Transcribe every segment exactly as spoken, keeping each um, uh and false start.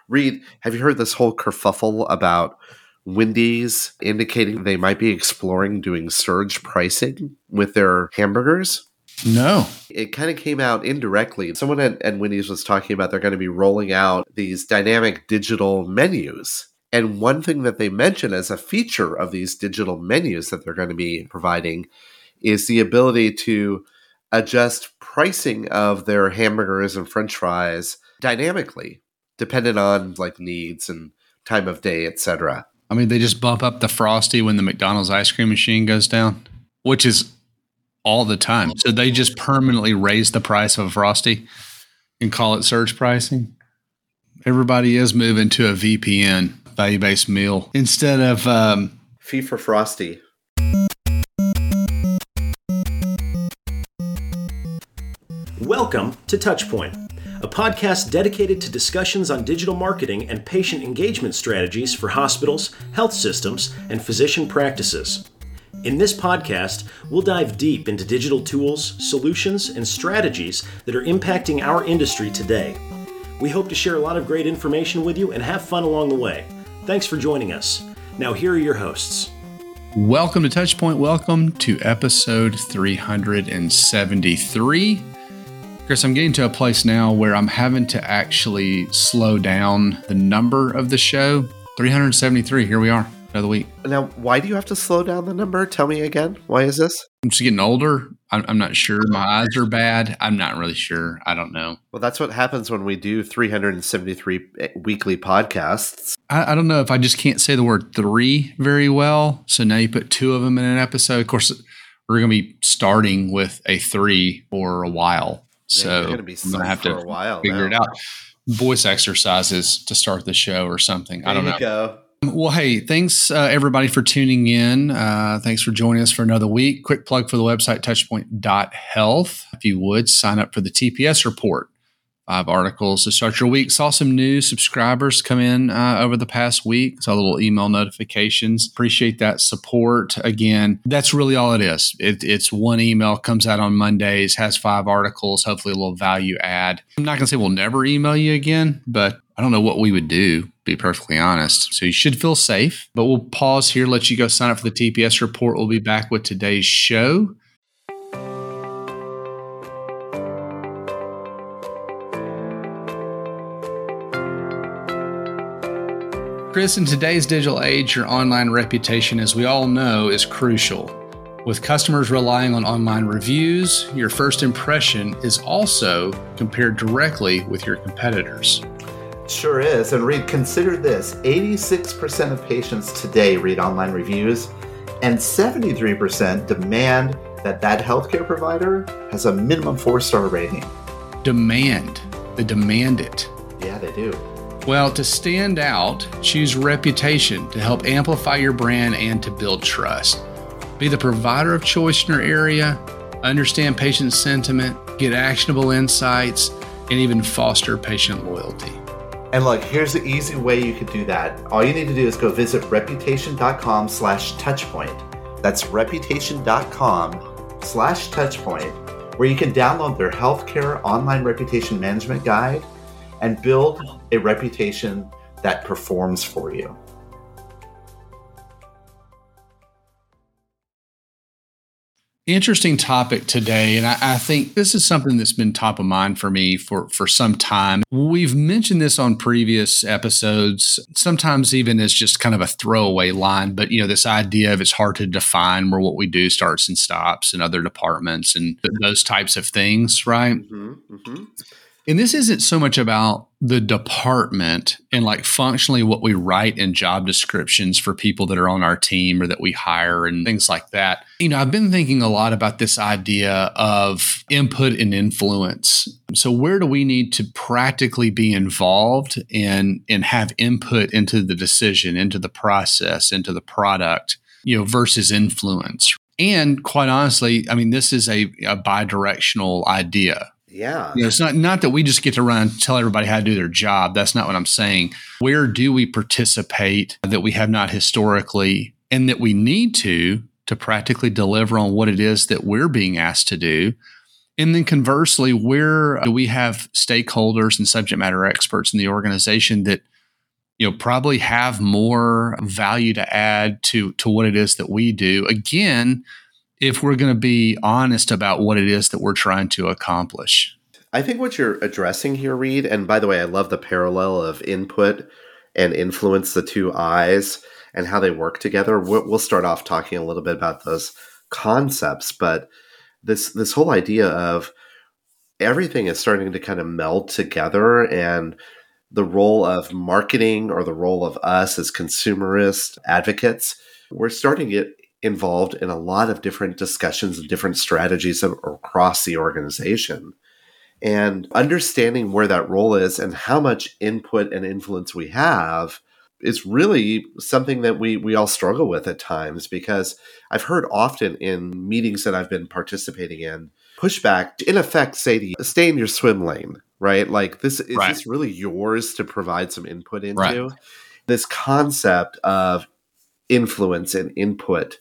Reed, have you heard this whole kerfuffle about Wendy's indicating they might be exploring doing surge pricing with their hamburgers? No. It kind of came out indirectly. Someone at, at Wendy's was talking about they're going to be rolling out these dynamic digital menus. And one thing that they mention as a feature of these digital menus that they're going to be providing is the ability to adjust pricing of their hamburgers and French fries dynamically, depending on like needs and time of day, et cetera. I mean, they just bump up the Frosty when the McDonald's ice cream machine goes down, which is all the time. So they just permanently raise the price of a Frosty and call it surge pricing. Everybody is moving to a V P N, value-based meal, instead of um, fee for Frosty. Welcome to Touchpoint, a podcast dedicated to discussions on digital marketing and patient engagement strategies for hospitals, health systems, and physician practices. In this podcast, we'll dive deep into digital tools, solutions, and strategies that are impacting our industry today. We hope to share a lot of great information with you and have fun along the way. Thanks for joining us. Now, here are your hosts. Welcome to Touchpoint. Welcome to episode three hundred seventy-three. Chris, I'm getting to a place now where I'm having to actually slow down the number of the show. three hundred seventy-three, here we are, another week. Now, why do you have to slow down the number? Tell me again. Why is this? I'm just getting older. I'm, I'm not sure. My eyes are bad. I'm not really sure. I don't know. Well, that's what happens when we do three hundred seventy-three weekly podcasts. I, I don't know if I just can't say the word three very well. So now you put two of them in an episode. Of course, we're going to be starting with a three for a while. So yeah, you're gonna be I'm going to have to for a while figure now. it out. Voice exercises to start the show or something. There I don't you know. Go. Well, hey, thanks uh, everybody for tuning in. Uh, thanks for joining us for another week. Quick plug for the website, touchpoint dot health. If you would, sign up for the T P S report. Five articles to start your week. Saw some new subscribers come in uh, over the past week. Saw little email notifications. Appreciate that support. Again, that's really all it is. It, it's one email, comes out on Mondays, has five articles, hopefully a little value add. I'm not going to say we'll never email you again, but I don't know what we would do, to be perfectly honest. So you should feel safe. But we'll pause here, let you go sign up for the T P S report. We'll be back with today's show. Chris, in today's digital age, your online reputation, as we all know, is crucial. With customers relying on online reviews, your first impression is also compared directly with your competitors. Sure is. And Reed, consider this. eighty-six percent of patients today read online reviews, and seventy-three percent demand that that healthcare provider has a minimum four-star rating. Demand. They demand it. Yeah, they do. Well, to stand out, choose reputation to help amplify your brand and to build trust. Be the provider of choice in your area, understand patient sentiment, get actionable insights, and even foster patient loyalty. And look, here's the easy way you could do that. All you need to do is go visit reputation.com slash touchpoint. That's reputation.com slash touchpoint, where you can download their healthcare online reputation management guide and build a reputation that performs for you. Interesting topic today, and I, I think this is something that's been top of mind for me for, for some time. We've mentioned this on previous episodes, sometimes even as just kind of a throwaway line, but you know, this idea of it's hard to define where what we do starts and stops in other departments and th- those types of things, right? Mm-hmm, mm-hmm. And this isn't so much about the department and like functionally what we write in job descriptions for people that are on our team or that we hire and things like that. You know, I've been thinking a lot about this idea of input and influence. So where do we need to practically be involved and, and have input into the decision, into the process, into the product, you know, versus influence? And quite honestly, I mean, this is a, a bi-directional idea. Yeah. You know, it's not, not that we just get to run and tell everybody how to do their job. That's not what I'm saying. Where do we participate that we have not historically and that we need to, to practically deliver on what it is that we're being asked to do? And then conversely, where do we have stakeholders and subject matter experts in the organization that you know, probably have more value to add to, to what it is that we do. Again, if we're going to be honest about what it is that we're trying to accomplish. I think what you're addressing here, Reed, and by the way, I love the parallel of input and influence, the two eyes, and how they work together. We'll start off talking a little bit about those concepts, but this this whole idea of everything is starting to kind of meld together, and the role of marketing or the role of us as consumerist advocates, we're starting to get involved in a lot of different discussions and different strategies across the organization. And understanding where that role is and how much input and influence we have is really something that we we all struggle with at times, because I've heard often in meetings that I've been participating in, pushback in effect say to you, stay in your swim lane, right? Like this, is right. this really yours to provide some input into? Right. This concept of influence and input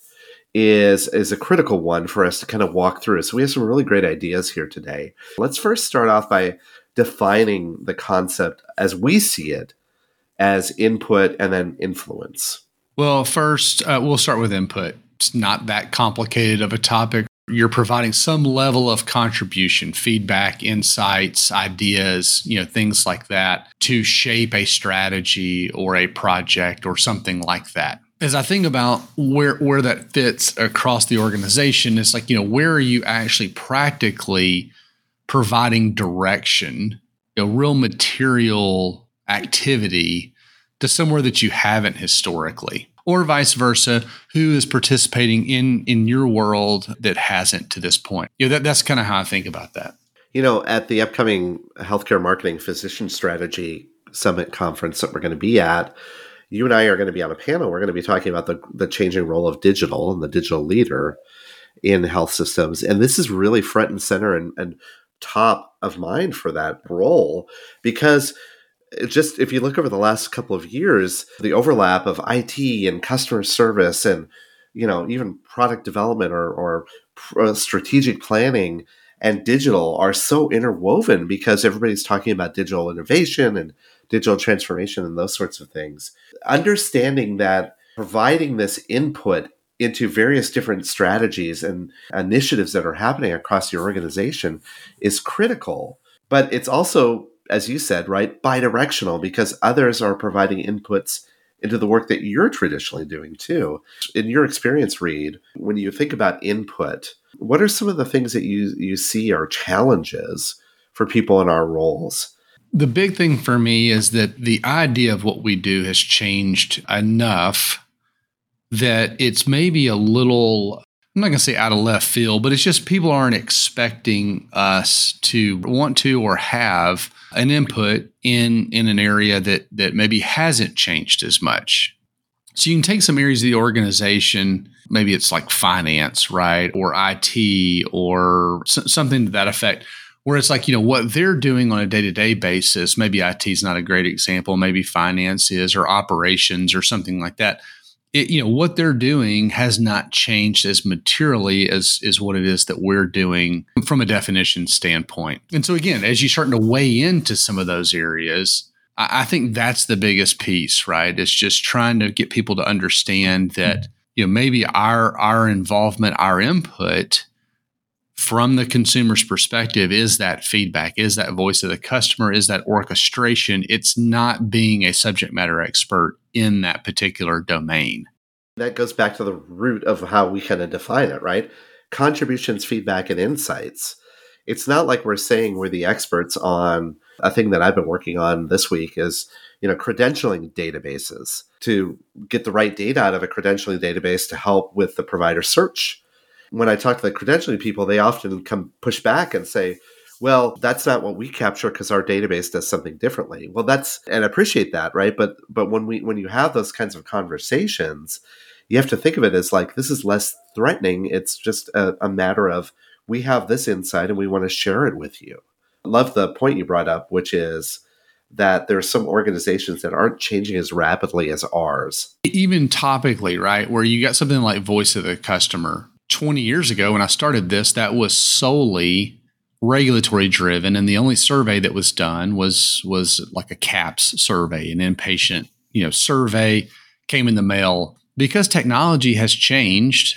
is is a critical one for us to kind of walk through. So we have some really great ideas here today. Let's first start off by defining the concept as we see it as input and then influence. Well, first, uh, we'll start with input. It's not that complicated of a topic. You're providing some level of contribution, feedback, insights, ideas, you know, things like that to shape a strategy or a project or something like that. As I think about where where that fits across the organization, it's like, you know, where are you actually practically providing direction, you know, real material activity to somewhere that you haven't historically, or vice versa, who is participating in in your world that hasn't to this point. You know, that, that's kind of how I think about that. You know, at the upcoming Healthcare Marketing Physician Strategy Summit conference that we're going to be at, you and I are going to be on a panel. We're going to be talking about the, the changing role of digital and the digital leader in health systems. And this is really front and center and, and top of mind for that role, because it just, if you look over the last couple of years, the overlap of I T and customer service and, you know, even product development or, or uh, strategic planning and digital are so interwoven, because everybody's talking about digital innovation and digital transformation and those sorts of things. Understanding that providing this input into various different strategies and initiatives that are happening across your organization is critical. But it's also, as you said, right, bidirectional, because others are providing inputs into the work that you're traditionally doing too. In your experience, Reed, when you think about input, what are some of the things that you, you see are challenges for people in our roles? The big thing for me is that the idea of what we do has changed enough that it's maybe a little, I'm not going to say out of left field, but it's just people aren't expecting us to want to or have an input in, in an area that, that maybe hasn't changed as much. So you can take some areas of the organization, maybe it's like finance, right? Or I T or s- something to that effect, where it's like, you know, what they're doing on a day-to-day basis, maybe I T is not a great example, maybe finance is, or operations or something like that. It, you know, what they're doing has not changed as materially as is what it is that we're doing from a definition standpoint. And so again, as you're starting to weigh into some of those areas, I, I think that's the biggest piece, right? It's just trying to get people to understand that, you know, maybe our our involvement, our input from the consumer's perspective is that feedback, is that voice of the customer, is that orchestration. It's not being a subject matter expert in that particular domain. That goes back to the root of how we kind of define it, right? Contributions, feedback, and insights. It's not like we're saying we're the experts on a thing that I've been working on this week is, you know, credentialing databases to get the right data out of a credentialing database to help with the provider search. When I talk to the credentialing people, they often come push back and say, well, that's not what we capture because our database does something differently. Well, that's, and I appreciate that, right? But but when we when you have those kinds of conversations, you have to think of it as like, this is less threatening. It's just a, a matter of, we have this insight and we want to share it with you. I love the point you brought up, which is that there are some organizations that aren't changing as rapidly as ours. Even topically, right? Where you got something like voice of the customer. twenty years ago, when I started this, that was solely regulatory driven. And the only survey that was done was, was like a CAHPS survey, an inpatient you know, survey came in the mail. Because technology has changed,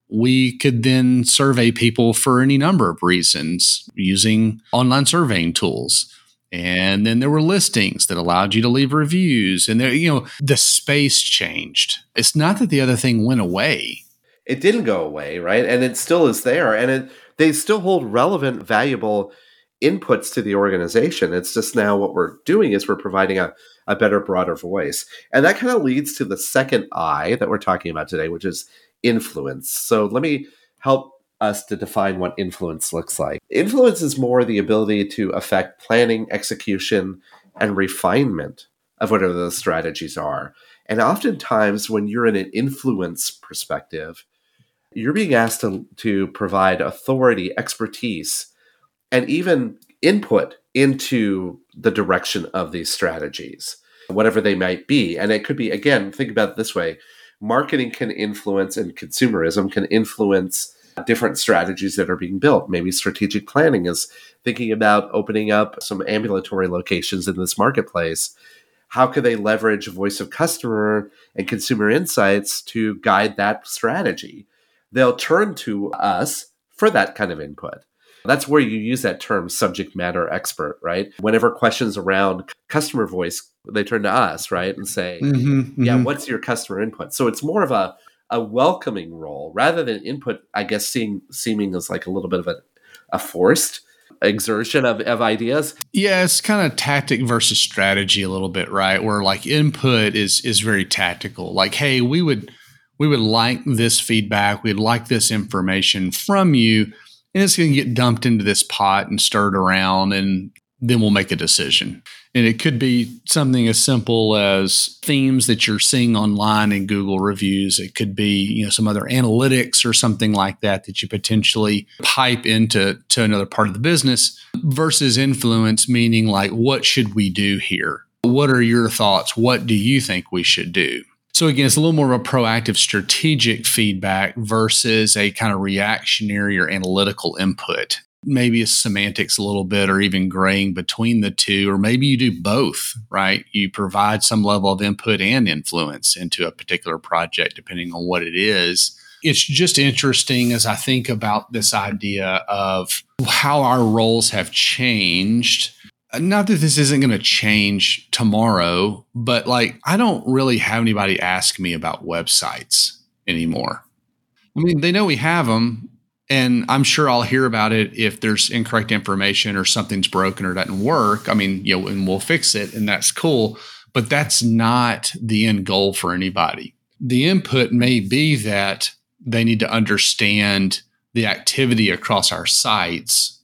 we could then survey people for any number of reasons using online surveying tools. And then there were listings that allowed you to leave reviews. And there, you know, the space changed. It's not that the other thing went away. It didn't go away, right? And it still is there. And it, they still hold relevant, valuable inputs to the organization. It's just now what we're doing is we're providing a, a better, broader voice. And that kind of leads to the second I that we're talking about today, which is influence. So let me help us to define what influence looks like. Influence is more the ability to affect planning, execution, and refinement of whatever those strategies are. And oftentimes when you're in an influence perspective, you're being asked to, to provide authority, expertise, and even input into the direction of these strategies, whatever they might be. And it could be, again, think about it this way. Marketing can influence, and consumerism can influence different strategies that are being built. Maybe strategic planning is thinking about opening up some ambulatory locations in this marketplace. How could they leverage voice of customer and consumer insights to guide that strategy? They'll turn to us for that kind of input. That's where you use that term subject matter expert, right? Whenever questions around customer voice, they turn to us, right? And say, mm-hmm, yeah, mm-hmm. What's your customer input? So it's more of a, a welcoming role rather than input, I guess, seeing, seeming as like a little bit of a, a forced exertion of, of ideas. Yeah, it's kind of tactic versus strategy a little bit, right? Where like input is is very tactical. Like, hey, we would we would like this feedback. We'd like this information from you. And it's going to get dumped into this pot and stirred around, and then we'll make a decision. And it could be something as simple as themes that you're seeing online in Google reviews. It could be, you know, some other analytics or something like that that you potentially pipe into to another part of the business, versus influence, meaning like, what should we do here? What are your thoughts? What do you think we should do? So again, it's a little more of a proactive strategic feedback versus a kind of reactionary or analytical input. Maybe it's semantics a little bit, or even graying between the two, or maybe you do both, right? You provide some level of input and influence into a particular project, depending on what it is. It's just interesting as I think about this idea of how our roles have changed. Not that this isn't going to change tomorrow, but like, I don't really have anybody ask me about websites anymore. I mean, they know we have them, and I'm sure I'll hear about it if there's incorrect information or something's broken or doesn't work. I mean, you know, and we'll fix it, and that's cool, but that's not the end goal for anybody. The input may be that they need to understand the activity across our sites,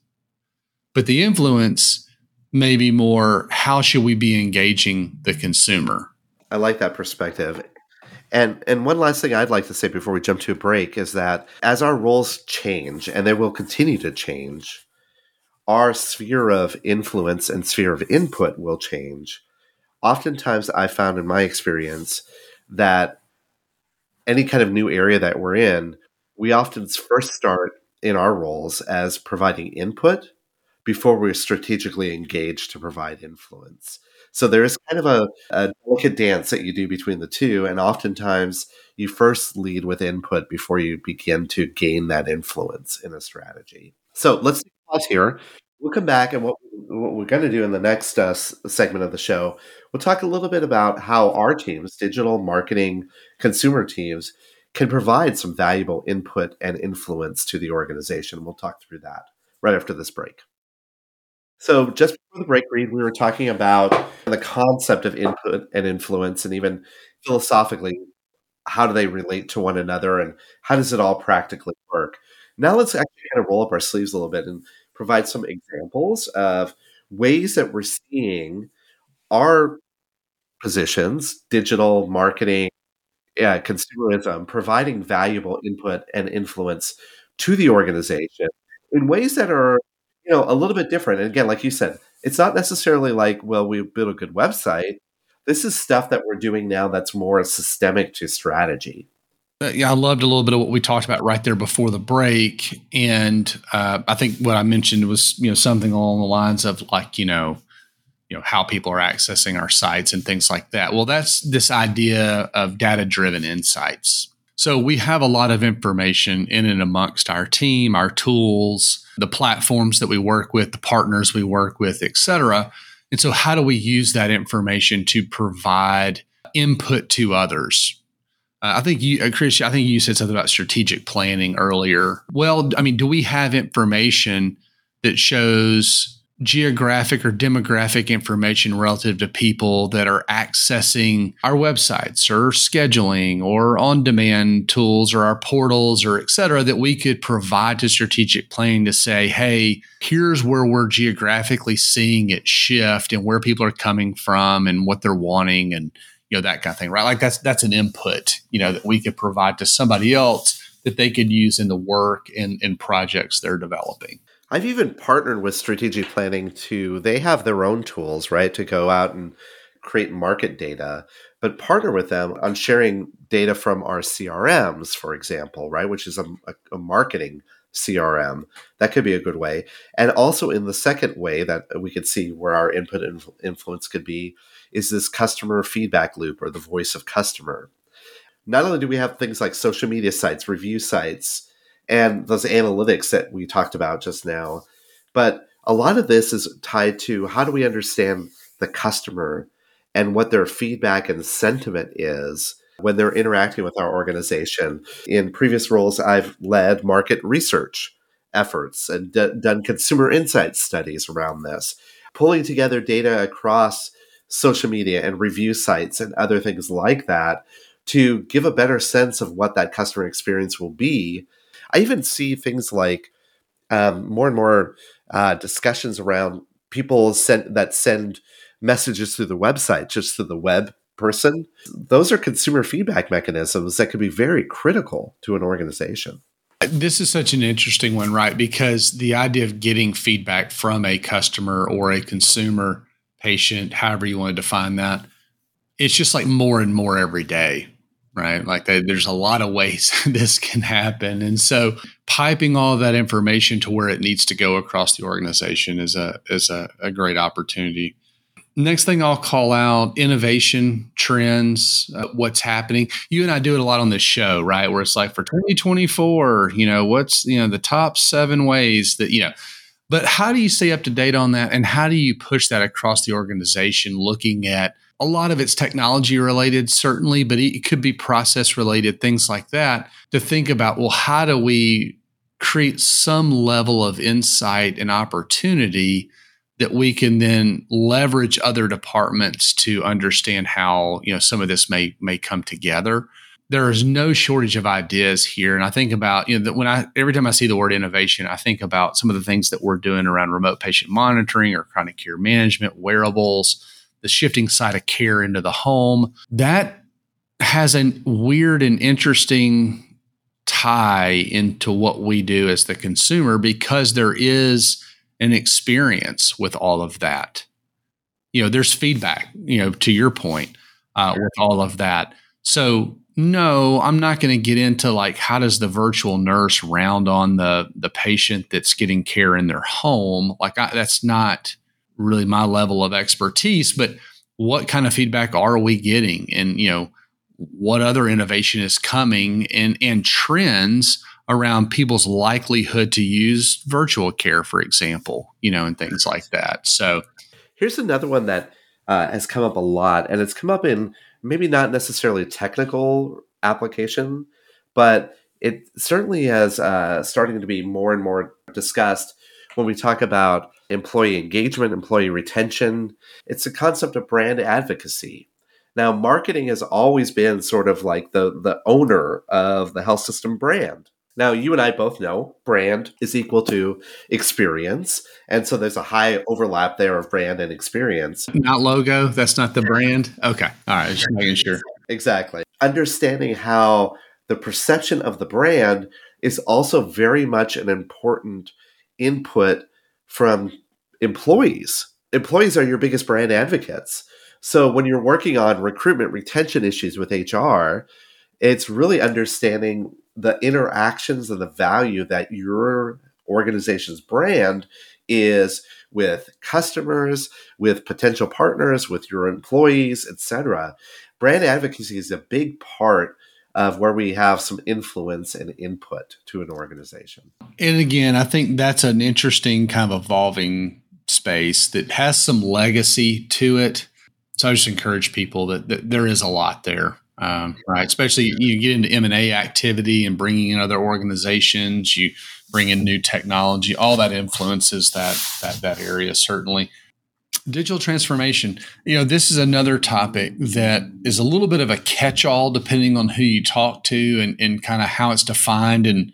but the influence maybe more, how should we be engaging the consumer? I like that perspective. And and one last thing I'd like to say before we jump to a break is that as our roles change, and they will continue to change, our sphere of influence and sphere of input will change. Oftentimes I found in my experience that any kind of new area that we're in, we often first start in our roles as providing input before we're strategically engaged to provide influence. So there is kind of a, a delicate dance that you do between the two. And oftentimes you first lead with input before you begin to gain that influence in a strategy. So let's pause here. We'll come back, and what, what we're going to do in the next uh, segment of the show, we'll talk a little bit about how our teams, digital marketing, consumer teams, can provide some valuable input and influence to the organization. We'll talk through that right after this break. So just before the break, Reed, we were talking about the concept of input and influence, and even philosophically, how do they relate to one another, and how does it all practically work? Now let's actually kind of roll up our sleeves a little bit and provide some examples of ways that we're seeing our positions, digital marketing, yeah, consumerism, providing valuable input and influence to the organization in ways that are, you know, a little bit different. And again, like you said, it's not necessarily like, well, we built a good website. This is stuff that we're doing now that's more systemic to strategy. Uh, yeah, I loved a little bit of what we talked about right there before the break. And uh, I think what I mentioned was, you know, something along the lines of like, you know, you know, how people are accessing our sites and things like that. Well, that's this idea of data-driven insights. So we have a lot of information in and amongst our team, our tools, the platforms that we work with, the partners we work with, et cetera. And so how do we use that information to provide input to others? Uh, I think you, uh, Chris, I think you said something about strategic planning earlier. Well, I mean, do we have information that shows geographic or demographic information relative to people that are accessing our websites or scheduling or on-demand tools or our portals or et cetera, that we could provide to strategic planning to say, hey, here's where we're geographically seeing it shift and where people are coming from and what they're wanting and, you know, that kind of thing, right? Like that's, that's an input, you know, that we could provide to somebody else that they could use in the work and, and projects they're developing. I've even partnered with strategic planning to, they have their own tools, right, to go out and create market data, but partner with them on sharing data from our C R Ms, for example, right, which is a, a marketing C R M. That could be a good way. And also in the second way that we could see where our input and influence could be is this customer feedback loop or the voice of customer. Not only do we have things like social media sites, review sites, and those analytics that we talked about just now. But a lot of this is tied to how do we understand the customer and what their feedback and sentiment is when they're interacting with our organization. In previous roles, I've led market research efforts and d- done consumer insight studies around this, pulling together data across social media and review sites and other things like that to give a better sense of what that customer experience will be. I even see things like um, more and more uh, discussions around people send, that send messages through the website, just to the web person. Those are consumer feedback mechanisms that could be very critical to an organization. This is such an interesting one, right? Because the idea of getting feedback from a customer or a consumer, patient, however you want to define that, it's just like more and more every day. Right? Like they, there's a lot of ways this can happen. And so piping all of that information to where it needs to go across the organization is a is a, a great opportunity. Next thing I'll call out, innovation trends, uh, what's happening. You and I do it a lot on this show, right? Where it's like for twenty twenty-four, you know, what's, you know, the top seven ways that, you know, but how do you stay up to date on that? And how do you push that across the organization, looking at a lot of it's technology related, certainly, but it could be process related, things like that, to think about, well, how do we create some level of insight and opportunity that we can then leverage other departments to understand how, you know, some of this may may come together. There is no shortage of ideas here. And I think about, you know, that when I, every time I see the word innovation, I think about some of the things that we're doing around remote patient monitoring or chronic care management, wearables, the shifting side of care into the home. That has a weird and interesting tie into what we do as the consumer, because there is an experience with all of that. You know, there's feedback, you know, to your point, uh, with all of that. So no, I'm not going to get into like, how does the virtual nurse round on the, the patient that's getting care in their home? Like I, that's not really my level of expertise, but what kind of feedback are we getting? And, you know, what other innovation is coming and, and trends around people's likelihood to use virtual care, for example, you know, and things like that. So here's another one that uh, has come up a lot, and it's come up in maybe not necessarily technical application, but it certainly has uh, starting to be more and more discussed when we talk about employee engagement, employee retention. It's a concept of brand advocacy. Now, marketing has always been sort of like the, the owner of the health system brand. Now, you and I both know brand is equal to experience. And so there's a high overlap there of brand and experience. Not logo. That's not the brand. Okay. All right. Just making sure. Exactly. Understanding how the perception of the brand is also very much an important input from employees. Employees are your biggest brand advocates. So when you're working on recruitment retention issues with H R, it's really understanding the interactions and the value that your organization's brand is with customers, with potential partners, with your employees, et cetera. Brand advocacy is a big part of where we have some influence and input to an organization. And again, I think that's an interesting kind of evolving space that has some legacy to it. So I just encourage people that, that there is a lot there, um, right? Especially you get into M and A activity and bringing in other organizations, you bring in new technology, all that influences that that that area certainly. Digital transformation. You know, this is another topic that is a little bit of a catch-all depending on who you talk to and, and kind of how it's defined and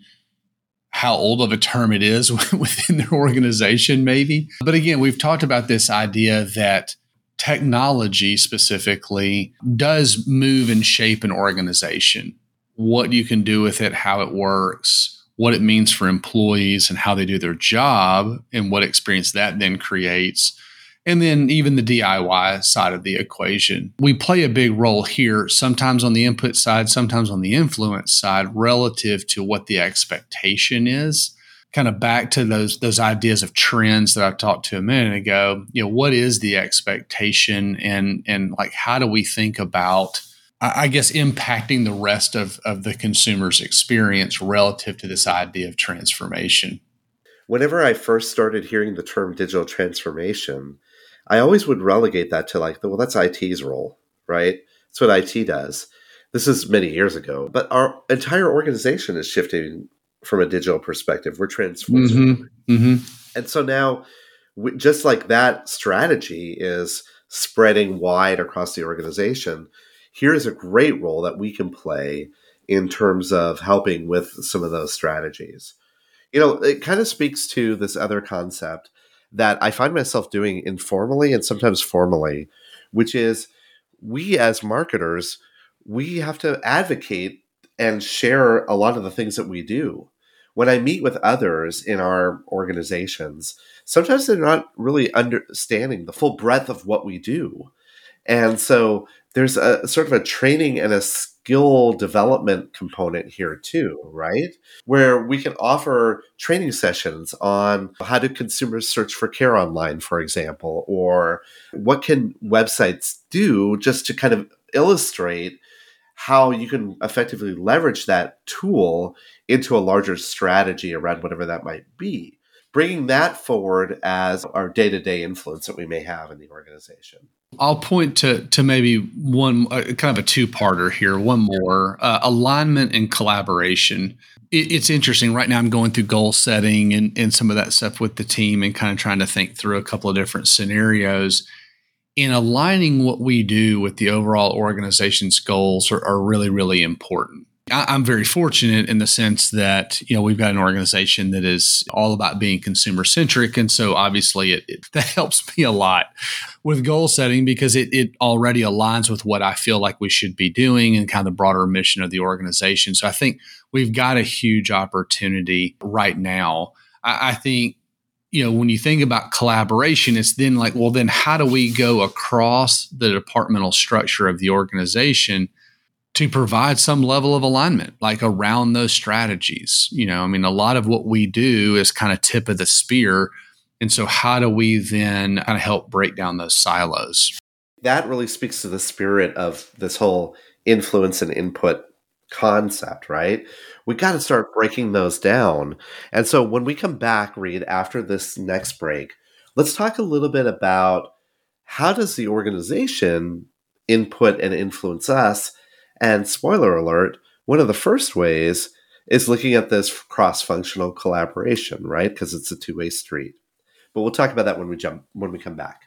how old of a term it is within their organization, maybe. But again, we've talked about this idea that technology specifically does move and shape an organization. What you can do with it, how it works, what it means for employees and how they do their job, and what experience that then creates. And then even the D I Y side of the equation. We play a big role here, sometimes on the input side, sometimes on the influence side, relative to what the expectation is. Kind of back to those those ideas of trends that I talked to a minute ago. You know, what is the expectation, and and like how do we think about, I guess, impacting the rest of, of the consumer's experience relative to this idea of transformation? Whenever I first started hearing the term digital transformation, I always would relegate that to like, well, that's I T's role, right? That's what I T does. This is many years ago, but our entire organization is shifting from a digital perspective. We're transforming. Mm-hmm. Mm-hmm. And so now, we, just like that strategy is spreading wide across the organization, here's a great role that we can play in terms of helping with some of those strategies. You know, it kind of speaks to this other concept that I find myself doing informally and sometimes formally, which is we as marketers, we have to advocate and share a lot of the things that we do. When I meet with others in our organizations, sometimes they're not really understanding the full breadth of what we do. And so there's a sort of a training and a skill development component here too, right? Where we can offer training sessions on how do consumers search for care online, for example, or what can websites do just to kind of illustrate how you can effectively leverage that tool into a larger strategy around whatever that might be. Bringing that forward as our day-to-day influence that we may have in the organization. I'll point to to maybe one uh, kind of a two-parter here. One more, uh, alignment and collaboration. It, it's interesting. Right now I'm going through goal setting and, and some of that stuff with the team and kind of trying to think through a couple of different scenarios. In aligning what we do with the overall organization's goals are, are really, really important. I'm very fortunate in the sense that, you know, we've got an organization that is all about being consumer centric. And so obviously it, it that helps me a lot with goal setting because it, it already aligns with what I feel like we should be doing and kind of the broader mission of the organization. So I think we've got a huge opportunity right now. I, I think, you know, when you think about collaboration, it's then like, well, then how do we go across the departmental structure of the organization to provide some level of alignment, like around those strategies? You know, I mean, a lot of what we do is kind of tip of the spear. And so how do we then kind of help break down those silos? That really speaks to the spirit of this whole influence and input concept, right? We got to start breaking those down. And so when we come back, Reed, after this next break, let's talk a little bit about how does the organization input and influence us? And spoiler alert, one of the first ways is looking at this cross-functional collaboration, right? Because it's a two-way street. But we'll talk about that when we jump when we come back.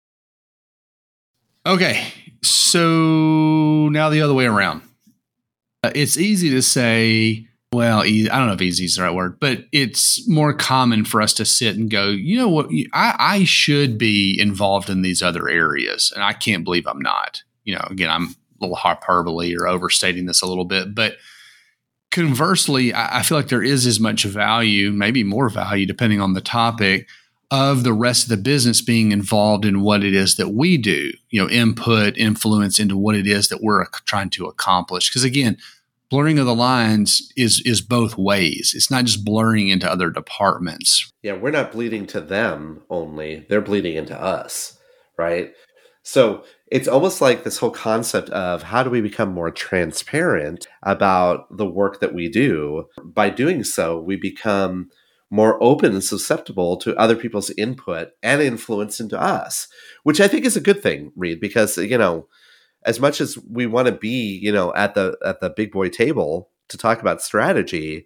Okay, so now the other way around. Uh, it's easy to say, well, e- I don't know if easy is the right word, but it's more common for us to sit and go, you know what, I, I should be involved in these other areas, and I can't believe I'm not. You know, again, I'm a little hyperbole or overstating this a little bit, but conversely, I, I feel like there is as much value, maybe more value, depending on the topic, of the rest of the business being involved in what it is that we do, you know, input, influence into what it is that we're trying to accomplish. Because again, blurring of the lines is is both ways. It's not just blurring into other departments. Yeah, we're not bleeding to them only. They're bleeding into us, right? So it's almost like this whole concept of how do we become more transparent about the work that we do? By doing so, we become more open and susceptible to other people's input and influence into us, which I think is a good thing, Reed, because, you know, as much as we want to be, you know, at the at the big boy table to talk about strategy,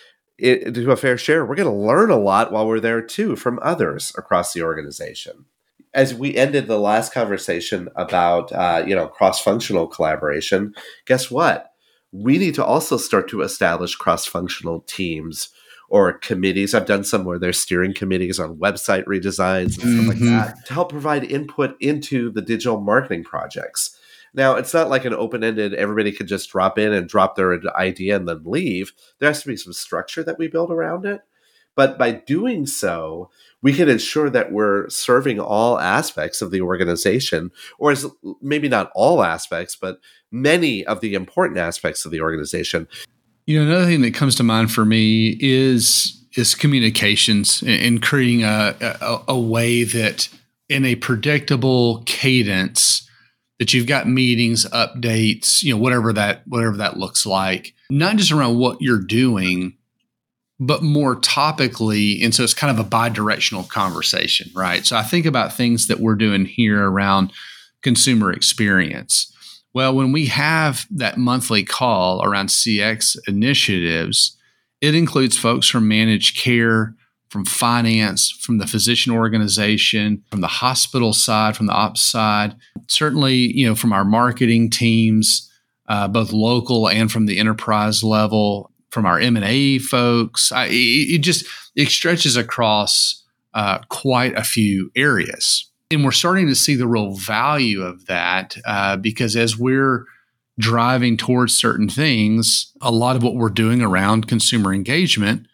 it, to a fair share, we're going to learn a lot while we're there too from others across the organization. As we ended the last conversation about, uh, you know, cross-functional collaboration, guess what? We need to also start to establish cross-functional teams or committees. I've done some where there's steering committees on website redesigns and stuff mm-hmm. like that to help provide input into the digital marketing projects. Now, it's not like an open-ended, everybody could just drop in and drop their idea and then leave. There has to be some structure that we build around it. But by doing so, we can ensure that we're serving all aspects of the organization, or as maybe not all aspects, but many of the important aspects of the organization. You know, another thing that comes to mind for me is is communications and creating a, a, a way that in a predictable cadence that you've got meetings, updates, you know, whatever that whatever that looks like, not just around what you're doing, but more topically. And so it's kind of a bi-directional conversation, right? So I think about things that we're doing here around consumer experience. Well, when we have that monthly call around C X initiatives, it includes folks from managed care, from finance, from the physician organization, from the hospital side, from the ops side, certainly, you know, from our marketing teams, uh, both local and from the enterprise level, from our M and A folks. I, it, it just it stretches across uh, quite a few areas. And we're starting to see the real value of that uh, because as we're driving towards certain things, a lot of what we're doing around consumer engagement,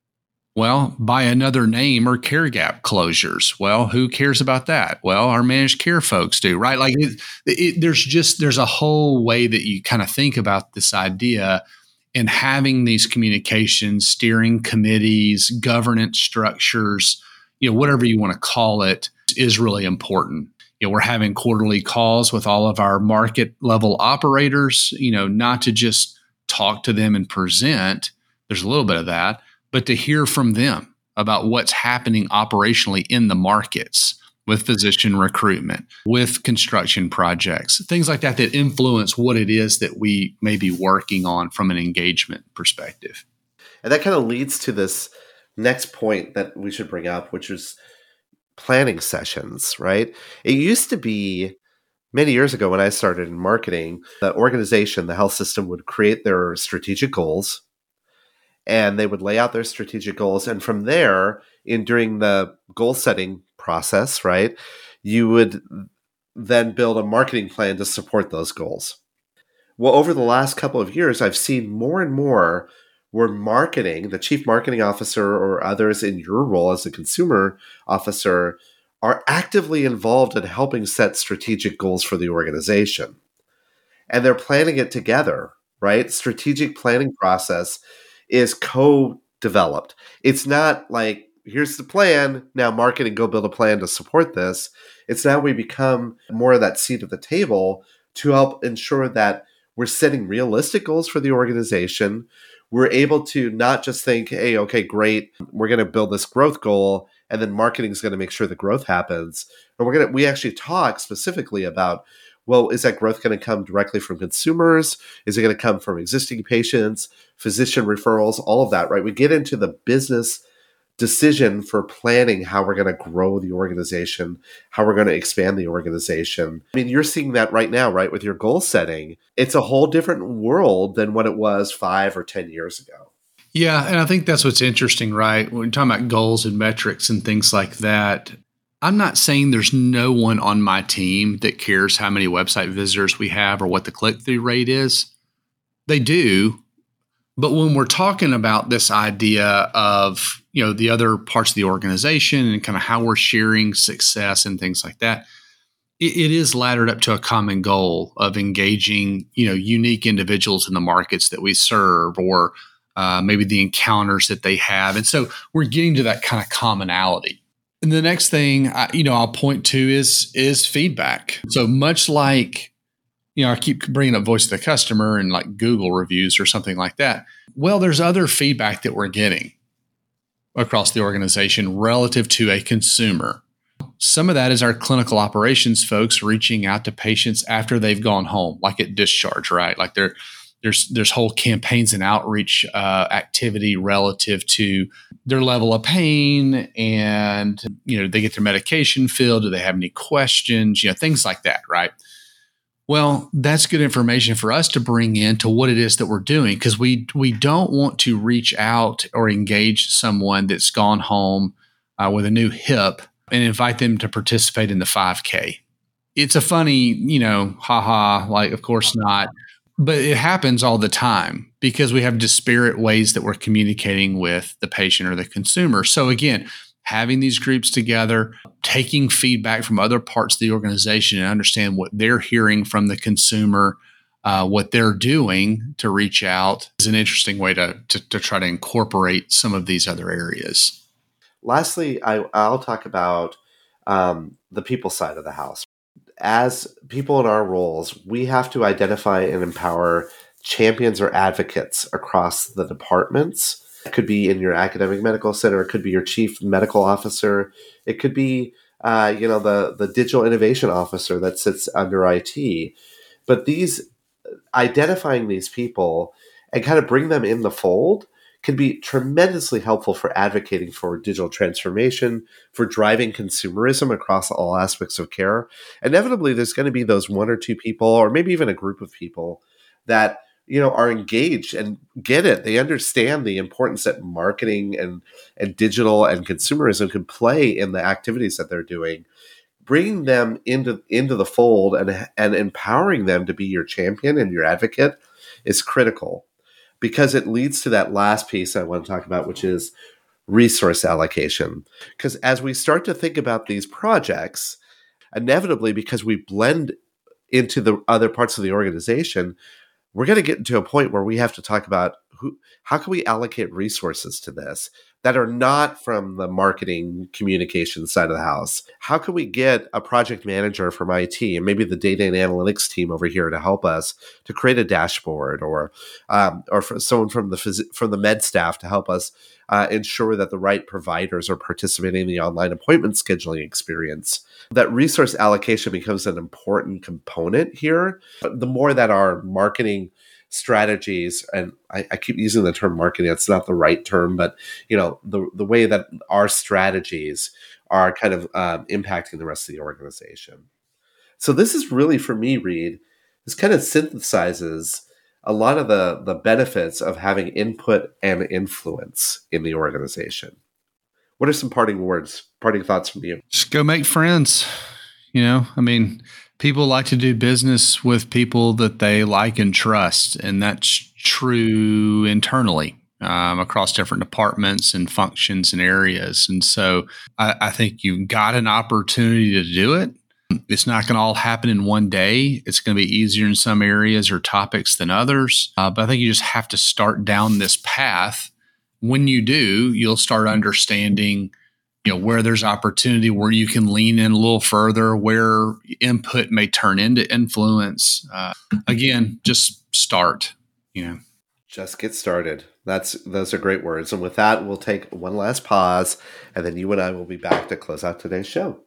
well, by another name, are care gap closures. Well, who cares about that? Well, our managed care folks do, right? Like it, it, there's just there's a whole way that you kind of think about this idea. And having these communications, steering committees, governance structures, you know, whatever you want to call it, is really important. You know, we're having quarterly calls with all of our market level operators, you know, not to just talk to them and present. There's a little bit of that, but to hear from them about what's happening operationally in the markets with physician recruitment, with construction projects, things like that that influence what it is that we may be working on from an engagement perspective. And that kind of leads to this next point that we should bring up, which is planning sessions, right? It used to be many years ago when I started in marketing, the organization, the health system would create their strategic goals and they would lay out their strategic goals. And from there, in during the goal setting process, right, you would then build a marketing plan to support those goals. Well, over the last couple of years, I've seen more and more where marketing, the chief marketing officer or others in your role as a consumer officer, are actively involved in helping set strategic goals for the organization. And they're planning it together, right? Strategic planning process is co-developed. It's not like, here's the plan, now marketing, go build a plan to support this. It's now we become more of that seat at the table to help ensure that we're setting realistic goals for the organization. We're able to not just think, hey, okay, great, we're going to build this growth goal, and then marketing is going to make sure the growth happens. And we're going to, we actually talk specifically about, well, is that growth going to come directly from consumers? Is it going to come from existing patients, physician referrals, all of that, right? We get into the business decision for planning how we're going to grow the organization, how we're going to expand the organization. I mean, you're seeing that right now, right? With your goal setting, it's a whole different world than what it was five or ten years ago. Yeah. And I think that's what's interesting, right? When we're talking about goals and metrics and things like that, I'm not saying there's no one on my team that cares how many website visitors we have or what the click-through rate is. They do. But when we're talking about this idea of, you know, the other parts of the organization and kind of how we're sharing success and things like that, it, it is laddered up to a common goal of engaging, you know, unique individuals in the markets that we serve, or uh, maybe the encounters that they have. And so we're getting to that kind of commonality. And the next thing, I, you know, I'll point to is is feedback. So much like, you know, I keep bringing up voice of the customer and like Google reviews or something like that. Well, there's other feedback that we're getting across the organization relative to a consumer. Some of that is our clinical operations folks reaching out to patients after they've gone home, like at discharge, right? Like there, there's there's whole campaigns and outreach uh, activity relative to their level of pain, and you know, they get their medication filled. Do they have any questions? You know, things like that, right? Well, that's good information for us to bring into what it is that we're doing, because we we don't want to reach out or engage someone that's gone home uh, with a new hip and invite them to participate in the five K. It's a funny, you know, haha, like, of course not. But it happens all the time because we have disparate ways that we're communicating with the patient or the consumer. So again, having these groups together, taking feedback from other parts of the organization and understand what they're hearing from the consumer, uh, what they're doing to reach out is an interesting way to, to, to try to incorporate some of these other areas. Lastly, I, I'll talk about um, the people side of the house. As people in our roles, we have to identify and empower champions or advocates across the departments. It could be in your academic medical center. It could be your chief medical officer. It could be, uh, you know, the, the digital innovation officer that sits under I T. But these, identifying these people and kind of bring them in the fold can be tremendously helpful for advocating for digital transformation, for driving consumerism across all aspects of care. Inevitably, there's going to be those one or two people, or maybe even a group of people that, you know, are engaged and get it. They understand the importance that marketing and, and digital and consumerism can play in the activities that they're doing. Bringing them into, into the fold and, and empowering them to be your champion and your advocate is critical, because it leads to that last piece I want to talk about, which is resource allocation. Because as we start to think about these projects, inevitably, because we blend into the other parts of the organization, we're going to get to a point where we have to talk about who, how can we allocate resources to this that are not from the marketing communication side of the house? How can we get a project manager from I T and maybe the data and analytics team over here to help us to create a dashboard, or um, or for someone from the phys- from the med staff to help us uh, ensure that the right providers are participating in the online appointment scheduling experience? That resource allocation becomes an important component here. But the more that our marketing strategies, and I, I keep using the term marketing, it's not the right term, but you know, the the way that our strategies are kind of um, impacting the rest of the organization. So this is really, for me, Reed, this kind of synthesizes a lot of the the benefits of having input and influence in the organization. What are some parting words, parting thoughts from you? Just go make friends. You know, I mean, people like to do business with people that they like and trust, and that's true internally um, across different departments and functions and areas. And so I, I think you've got an opportunity to do it. It's not going to all happen in one day. It's going to be easier in some areas or topics than others. Uh, but I think you just have to start down this path. When you do, you'll start understanding, you know, where there's opportunity, where you can lean in a little further, where input may turn into influence. Uh, again, just start, you know. Just get started. That's those are great words. And with that, we'll take one last pause, and then you and I will be back to close out today's show.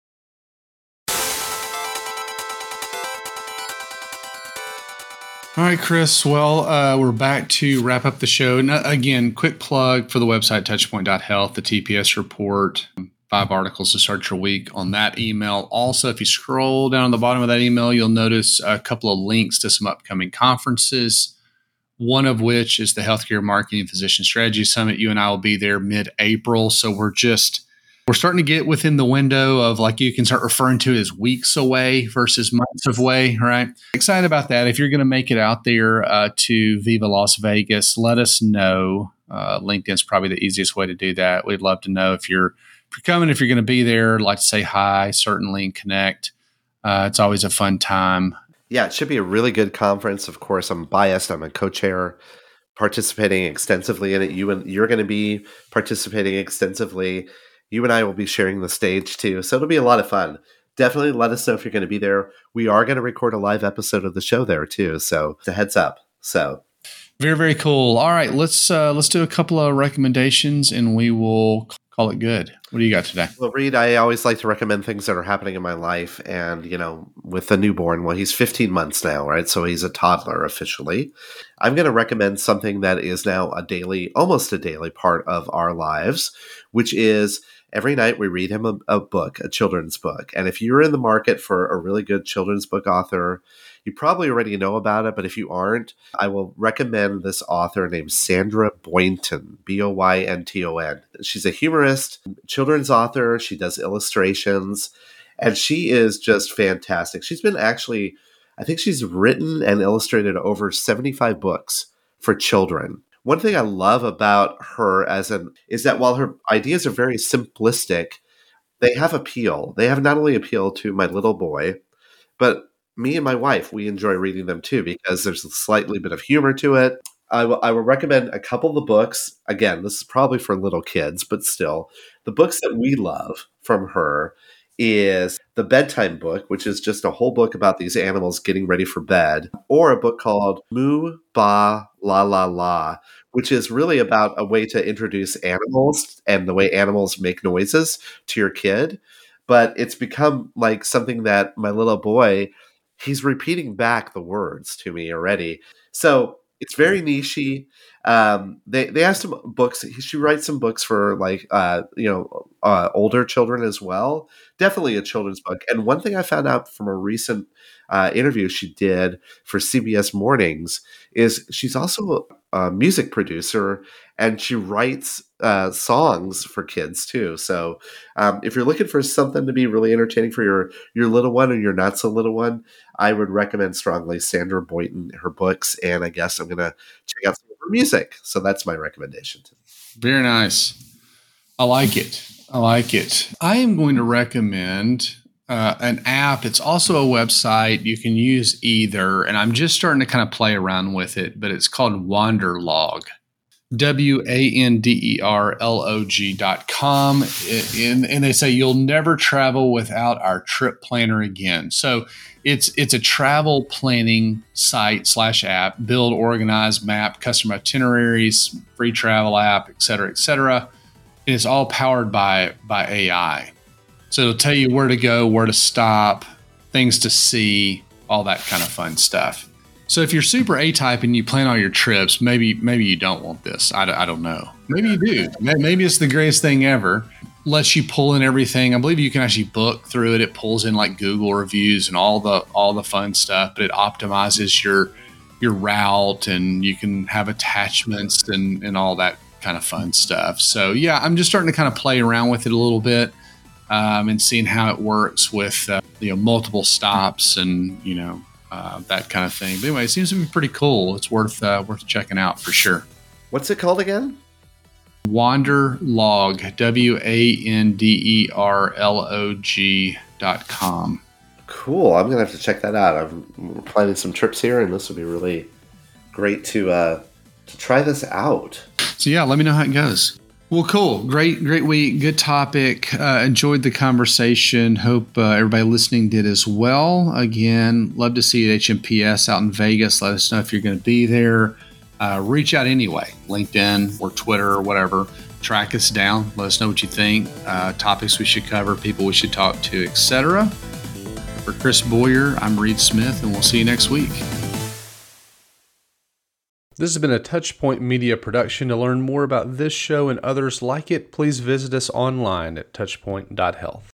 All right, Chris. Well, uh, we're back to wrap up the show. Now, again, quick plug for the website, touchpoint dot health, the T P S report, five articles to start your week on that email. Also, if you scroll down on the bottom of that email, you'll notice a couple of links to some upcoming conferences, one of which is the Healthcare Marketing and Physician Strategy Summit. You and I will be there mid-April. So we're just... We're starting to get within the window of, like, you can start referring to it as weeks away versus months away, right? Excited about that. If you're going to make it out there uh, to Viva Las Vegas, let us know. Uh, LinkedIn's probably the easiest way to do that. We'd love to know if you're if you're coming, if you're going to be there. I'd like to say hi, certainly, and connect. Uh, it's always a fun time. Yeah, it should be a really good conference. Of course, I'm biased. I'm a co-chair participating extensively in it. You and you're going to be participating extensively. You and I will be sharing the stage too. So it'll be a lot of fun. Definitely let us know if you're going to be there. We are going to record a live episode of the show there too. So it's a heads up. So very, very cool. All right, let's uh, let's do a couple of recommendations and we will call it good. What do you got today? Well, Reed, I always like to recommend things that are happening in my life. And, you know, with the newborn, well, he's fifteen months now, right? So he's a toddler officially. I'm going to recommend something that is now a daily, almost a daily part of our lives, which is every night we read him a, a book, a children's book. And if you're in the market for a really good children's book author, you probably already know about it, but if you aren't, I will recommend this author named Sandra Boynton, B O Y N T O N. She's a humorist, children's author. She does illustrations, and she is just fantastic. She's been actually, I think she's written and illustrated over seventy-five books for children. One thing I love about her as an is that while her ideas are very simplistic, they have appeal. They have not only appeal to my little boy, but me and my wife, we enjoy reading them too because there's a slightly bit of humor to it. I will, I will recommend a couple of the books. Again, this is probably for little kids, but still, the books that we love from her is the bedtime book, which is just a whole book about these animals getting ready for bed, or a book called Moo Ba La La La, which is really about a way to introduce animals and the way animals make noises to your kid. But it's become like something that my little boy, he's repeating back the words to me already. So it's very niche-y. Um, they they have some books. She writes some books for like uh, you know uh, older children as well. Definitely a children's book. And one thing I found out from a recent uh, interview she did for C B S Mornings is she's also a music producer and she writes uh, songs for kids too. So um, if you're looking for something to be really entertaining for your your little one or your not so little one, I would recommend strongly Sandra Boynton, her books, and I guess I'm gonna check out some of her music. So that's my recommendation. Very nice. I like it. I like it. I am going to recommend uh, an app. It's also a website. You can use either, and I'm just starting to kind of play around with it, but it's called Wanderlog. W A N D E R L O G dot com. And, and they say you'll never travel without our trip planner again. So it's it's a travel planning site slash app, build, organize, map, custom itineraries, free travel app, et cetera, et cetera. And it's all powered by, by A I. So it'll tell you where to go, where to stop, things to see, all that kind of fun stuff. So if you're super A-type and you plan all your trips, maybe maybe you don't want this. I, I don't know. Maybe you do. Maybe it's the greatest thing ever. Lets you pull in everything. I believe you can actually book through it. It pulls in like Google reviews and all the all the fun stuff, but it optimizes your your route and you can have attachments and, and all that kind of fun stuff. So yeah, I'm just starting to kind of play around with it a little bit um, and seeing how it works with uh, you know multiple stops and you know. Uh, that kind of thing. But anyway, it seems to be pretty cool. It's worth uh, worth checking out for sure. What's it called again? Wanderlog, W A N D E R L O G dot com. Cool. I'm going to have to check that out. I'm planning some trips here, and this would be really great to uh, to try this out. So yeah, let me know how it goes. Well, cool. Great, great week. Good topic. Uh, enjoyed the conversation. Hope uh, everybody listening did as well. Again, love to see you at H M P S out in Vegas. Let us know if you're going to be there. Uh, reach out anyway, LinkedIn or Twitter or whatever. Track us down. Let us know what you think. Uh, topics we should cover, people we should talk to, et cetera. For Chris Boyer, I'm Reed Smith, and we'll see you next week. This has been a Touchpoint Media production. To learn more about this show and others like it, please visit us online at touchpoint dot health.